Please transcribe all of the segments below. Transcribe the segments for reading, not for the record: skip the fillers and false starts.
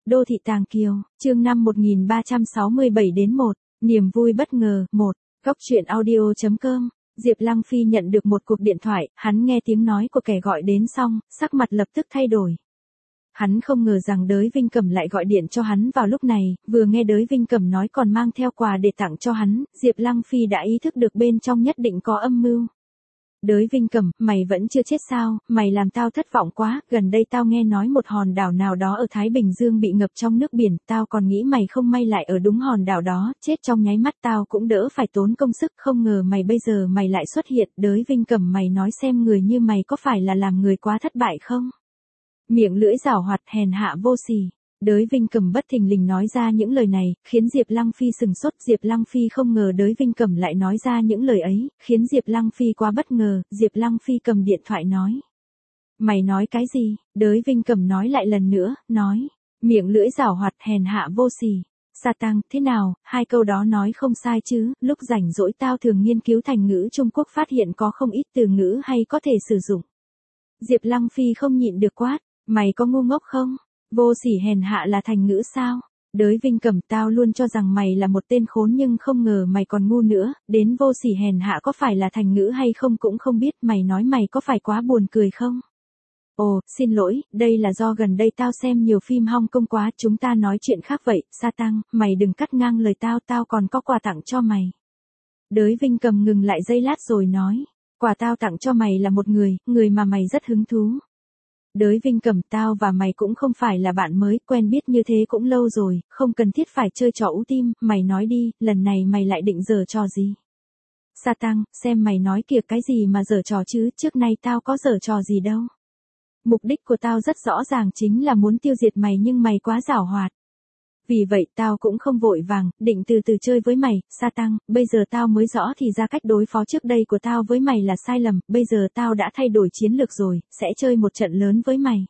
Đô thị Tàng Kiều, chương 5 1367 đến 1, niềm vui bất ngờ, 1, góc truyện audio.com. Diệp Lăng Phi nhận được một cuộc điện thoại, hắn nghe tiếng nói của kẻ gọi đến xong, sắc mặt lập tức thay đổi. Hắn không ngờ rằng Đới Vinh Cẩm lại gọi điện cho hắn vào lúc này, vừa nghe Đới Vinh Cẩm nói còn mang theo quà để tặng cho hắn, Diệp Lăng Phi đã ý thức được bên trong nhất định có âm mưu. Đới Vinh Cẩm, mày vẫn chưa chết sao, mày làm tao thất vọng quá, gần đây tao nghe nói một hòn đảo nào đó ở Thái Bình Dương bị ngập trong nước biển, tao còn nghĩ mày không may lại ở đúng hòn đảo đó, chết trong nháy mắt tao cũng đỡ phải tốn công sức, không ngờ bây giờ mày lại xuất hiện, Đới Vinh Cẩm mày nói xem người như mày có phải là làm người quá thất bại không? Miệng lưỡi giảo hoạt hèn hạ vô sỉ. Đới Vinh Cẩm bất thình lình nói ra những lời này, khiến Diệp Lăng Phi sừng sốt. Diệp Lăng Phi không ngờ Đới Vinh Cẩm lại nói ra những lời ấy, khiến Diệp Lăng Phi quá bất ngờ. Diệp Lăng Phi cầm điện thoại nói: Mày nói cái gì? Đới Vinh Cẩm nói lại lần nữa, nói: Miệng lưỡi giảo hoạt hèn hạ vô sỉ. Sa tăng, thế nào, hai câu đó nói không sai chứ, lúc rảnh rỗi tao thường nghiên cứu thành ngữ Trung Quốc phát hiện có không ít từ ngữ hay có thể sử dụng. Diệp Lăng Phi không nhịn được quát: Mày có ngu ngốc không? Vô sỉ hèn hạ là thành ngữ sao? Đới Vinh Cẩm, tao luôn cho rằng mày là một tên khốn nhưng không ngờ mày còn ngu nữa, đến vô sỉ hèn hạ có phải là thành ngữ hay không cũng không biết, mày nói mày có phải quá buồn cười không? Ồ, xin lỗi, đây là do gần đây tao xem nhiều phim Hong Kong quá, chúng ta nói chuyện khác vậy. Sa tăng, mày đừng cắt ngang lời tao, tao còn có quà tặng cho mày. Đới Vinh Cẩm ngừng lại giây lát rồi nói: Quà tao tặng cho mày là một người mà mày rất hứng thú. Đới Vinh Cẩm, tao và mày cũng không phải là bạn mới, quen biết như thế cũng lâu rồi, không cần thiết phải chơi trò ú tim, mày nói đi, lần này mày lại định giở trò gì? Sa tăng, xem mày nói kìa, cái gì mà giở trò chứ, trước nay tao có giở trò gì đâu. Mục đích của tao rất rõ ràng, chính là muốn tiêu diệt mày nhưng mày quá giảo hoạt. Vì vậy tao cũng không vội vàng, định từ từ chơi với mày. Sa tăng, bây giờ tao mới rõ thì ra cách đối phó trước đây của tao với mày là sai lầm, bây giờ tao đã thay đổi chiến lược rồi, sẽ chơi một trận lớn với mày.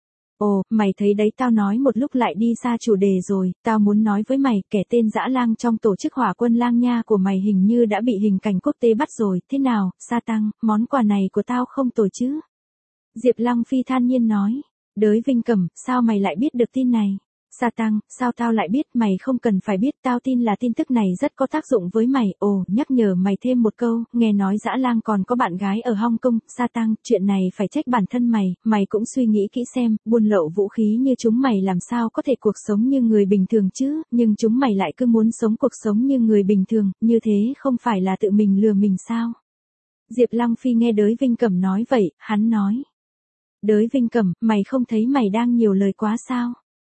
Ồ, mày thấy đấy, tao nói một lúc lại đi xa chủ đề rồi, tao muốn nói với mày, kẻ tên dã lang trong tổ chức Hỏa Quân Lang Nha của mày hình như đã bị hình cảnh quốc tế bắt rồi, thế nào, Sa tăng, món quà này của tao không tồi chứ? Diệp Lăng Phi than nhiên nói. Đới Vinh Cẩm, sao mày lại biết được tin này? Sa tăng, sao tao lại biết, mày không cần phải biết, tao tin là tin tức này rất có tác dụng với mày. Ồ, nhắc nhở mày thêm một câu, nghe nói dã lang còn có bạn gái ở Hong Kong. Sa tăng, chuyện này phải trách bản thân mày cũng suy nghĩ kỹ xem, buôn lậu vũ khí như chúng mày làm sao có thể cuộc sống như người bình thường chứ, nhưng chúng mày lại cứ muốn sống cuộc sống như người bình thường, như thế không phải là tự mình lừa mình sao? Diệp Lăng Phi nghe Đới Vinh Cẩm nói vậy, hắn nói: Đới Vinh Cẩm, mày không thấy mày đang nhiều lời quá sao?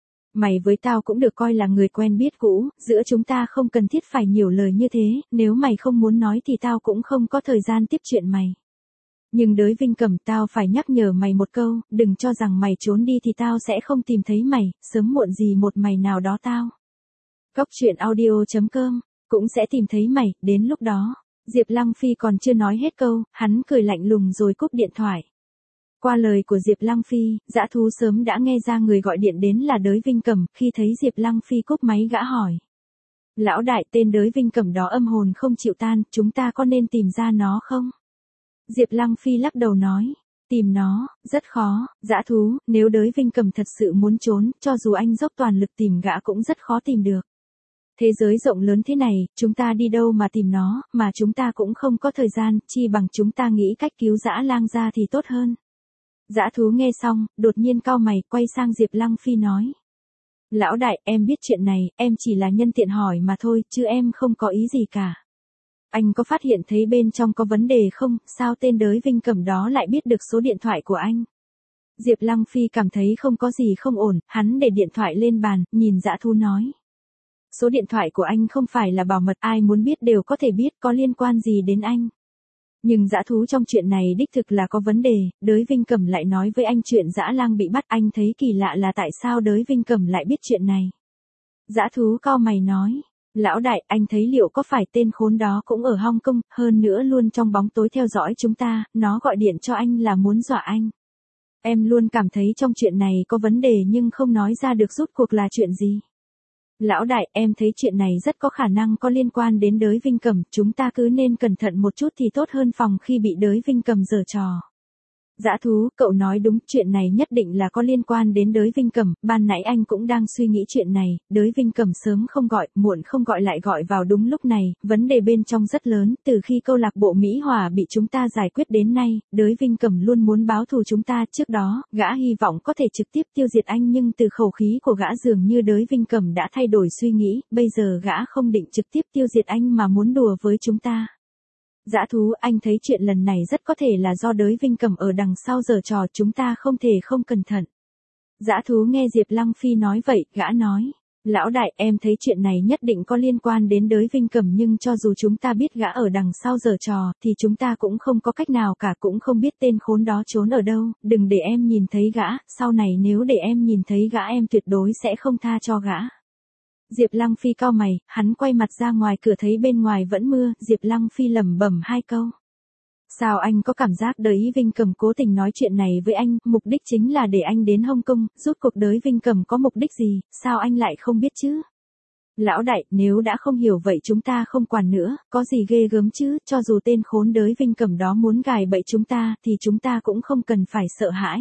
Mày với tao cũng được coi là người quen biết cũ, giữa chúng ta không cần thiết phải nhiều lời như thế, nếu mày không muốn nói thì tao cũng không có thời gian tiếp chuyện mày. Nhưng Đới Vinh Cẩm, tao phải nhắc nhở mày một câu, đừng cho rằng mày trốn đi thì tao sẽ không tìm thấy mày, sớm muộn gì một mày nào đó tao. Góc truyện audio.com, cũng sẽ tìm thấy mày, đến lúc đó. Diệp Lăng Phi còn chưa nói hết câu, hắn cười lạnh lùng rồi cúp điện thoại. Qua lời của Diệp Lăng Phi, dã thú sớm đã nghe ra người gọi điện đến là Đới Vinh Cẩm, khi thấy Diệp Lăng Phi cúp máy gã hỏi: Lão đại, tên Đới Vinh Cẩm đó âm hồn không chịu tan, chúng ta có nên tìm ra nó không? Diệp Lăng Phi lắc đầu nói: Tìm nó, rất khó, dã thú, nếu Đới Vinh Cẩm thật sự muốn trốn, cho dù anh dốc toàn lực tìm gã cũng rất khó tìm được. Thế giới rộng lớn thế này, chúng ta đi đâu mà tìm nó, mà chúng ta cũng không có thời gian, chi bằng chúng ta nghĩ cách cứu dã lang ra thì tốt hơn. Dã thú nghe xong, đột nhiên cau mày, quay sang Diệp Lăng Phi nói: Lão đại, em biết chuyện này, em chỉ là nhân tiện hỏi mà thôi, chứ em không có ý gì cả. Anh có phát hiện thấy bên trong có vấn đề không, sao tên Đới Vinh Cẩm đó lại biết được số điện thoại của anh? Diệp Lăng Phi cảm thấy không có gì không ổn, hắn để điện thoại lên bàn, nhìn dã thú nói: Số điện thoại của anh không phải là bảo mật, ai muốn biết đều có thể biết, có liên quan gì đến anh. Nhưng dã thú trong chuyện này đích thực là có vấn đề, Đới Vinh Cẩm lại nói với anh chuyện dã lang bị bắt, anh thấy kỳ lạ là tại sao Đới Vinh Cẩm lại biết chuyện này. Dã thú cau mày nói: Lão đại, anh thấy liệu có phải tên khốn đó cũng ở Hong Kong, hơn nữa luôn trong bóng tối theo dõi chúng ta, nó gọi điện cho anh là muốn dọa anh. Em luôn cảm thấy trong chuyện này có vấn đề nhưng không nói ra được rốt cuộc là chuyện gì. Lão đại, em thấy chuyện này rất có khả năng có liên quan đến Đới Vinh Cẩm, chúng ta cứ nên cẩn thận một chút thì tốt hơn phòng khi bị Đới Vinh Cẩm giở trò. Dã thú, cậu nói đúng, chuyện này nhất định là có liên quan đến Đới Vinh Cẩm, ban nãy anh cũng đang suy nghĩ chuyện này, Đới Vinh Cẩm sớm không gọi, muộn không gọi lại gọi vào đúng lúc này, vấn đề bên trong rất lớn, từ khi câu lạc bộ Mỹ Hòa bị chúng ta giải quyết đến nay, Đới Vinh Cẩm luôn muốn báo thù chúng ta, trước đó, gã hy vọng có thể trực tiếp tiêu diệt anh nhưng từ khẩu khí của gã dường như Đới Vinh Cẩm đã thay đổi suy nghĩ, bây giờ gã không định trực tiếp tiêu diệt anh mà muốn đùa với chúng ta. Dã thú, anh thấy chuyện lần này rất có thể là do Đới Vinh Cẩm ở đằng sau giở trò, chúng ta không thể không cẩn thận. Dã thú nghe Diệp Lăng Phi nói vậy, gã nói, lão đại, em thấy chuyện này nhất định có liên quan đến Đới Vinh Cẩm nhưng cho dù chúng ta biết gã ở đằng sau giở trò, thì chúng ta cũng không có cách nào cả, cũng không biết tên khốn đó trốn ở đâu, đừng để em nhìn thấy gã, sau này nếu để em nhìn thấy gã em tuyệt đối sẽ không tha cho gã. Diệp Lăng Phi cau mày, hắn quay mặt ra ngoài cửa thấy bên ngoài vẫn mưa, Diệp Lăng Phi lẩm bẩm hai câu. Sao anh có cảm giác Đới Vinh Cẩm cố tình nói chuyện này với anh, mục đích chính là để anh đến Hồng Kông, rốt cuộc Đới Vinh Cẩm có mục đích gì, sao anh lại không biết chứ? Lão đại, nếu đã không hiểu vậy chúng ta không quản nữa, có gì ghê gớm chứ, cho dù tên khốn Đới Vinh Cẩm đó muốn gài bẫy chúng ta, thì chúng ta cũng không cần phải sợ hãi.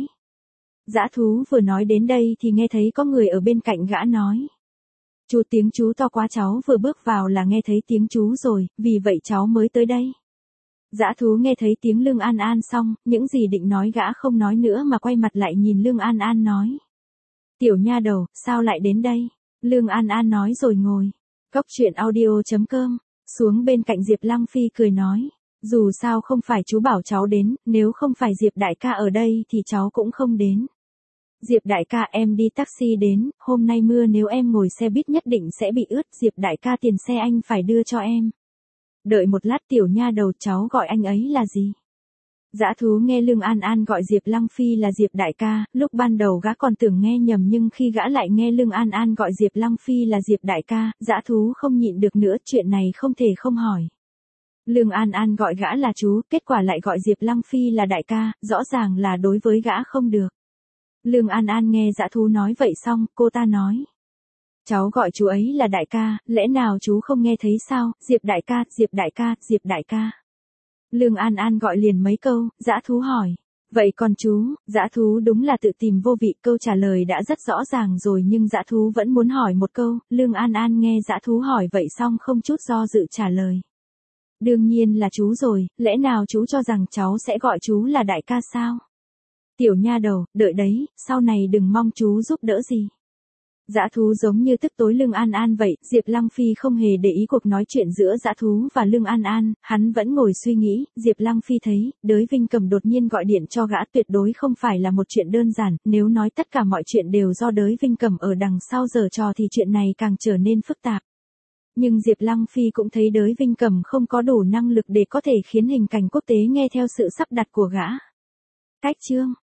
Dã thú vừa nói đến đây thì nghe thấy có người ở bên cạnh gã nói. Chú, tiếng chú to quá, cháu vừa bước vào là nghe thấy tiếng chú rồi, vì vậy cháu mới tới đây. Dã thú nghe thấy tiếng Lương An An xong, những gì định nói gã không nói nữa mà quay mặt lại nhìn Lương An An nói. Tiểu nha đầu, sao lại đến đây? Lương An An nói rồi ngồi. Cốc truyện audio.com, xuống bên cạnh Diệp Lăng Phi cười nói. Dù sao không phải chú bảo cháu đến, nếu không phải Diệp đại ca ở đây thì cháu cũng không đến. Diệp đại ca, em đi taxi đến, hôm nay mưa nếu em ngồi xe buýt nhất định sẽ bị ướt, Diệp đại ca tiền xe anh phải đưa cho em. Đợi một lát tiểu nha đầu, cháu gọi anh ấy là gì? Dã thú nghe Lương An An gọi Diệp Lăng Phi là Diệp đại ca, lúc ban đầu gã còn tưởng nghe nhầm nhưng khi gã lại nghe Lương An An gọi Diệp Lăng Phi là Diệp đại ca, dã thú không nhịn được nữa, chuyện này không thể không hỏi. Lương An An gọi gã là chú, kết quả lại gọi Diệp Lăng Phi là đại ca, rõ ràng là đối với gã không được. Lương An An nghe dã thú nói vậy xong, cô ta nói. Cháu gọi chú ấy là đại ca, lẽ nào chú không nghe thấy sao, Diệp đại ca, Diệp đại ca, Diệp đại ca. Lương An An gọi liền mấy câu, dã thú hỏi. Vậy còn chú, dã thú đúng là tự tìm vô vị, câu trả lời đã rất rõ ràng rồi nhưng dã thú vẫn muốn hỏi một câu, Lương An An nghe dã thú hỏi vậy xong không chút do dự trả lời. Đương nhiên là chú rồi, lẽ nào chú cho rằng cháu sẽ gọi chú là đại ca sao? Tiểu nha đầu, đợi đấy, sau này đừng mong chú giúp đỡ gì. Dã thú giống như tức tối Lương An An vậy, Diệp Lăng Phi không hề để ý cuộc nói chuyện giữa dã thú và Lương An An, hắn vẫn ngồi suy nghĩ, Diệp Lăng Phi thấy, Đới Vinh Cẩm đột nhiên gọi điện cho gã tuyệt đối không phải là một chuyện đơn giản, nếu nói tất cả mọi chuyện đều do Đới Vinh Cẩm ở đằng sau giở trò thì chuyện này càng trở nên phức tạp. Nhưng Diệp Lăng Phi cũng thấy Đới Vinh Cẩm không có đủ năng lực để có thể khiến hình cảnh quốc tế nghe theo sự sắp đặt của gã. Cách chương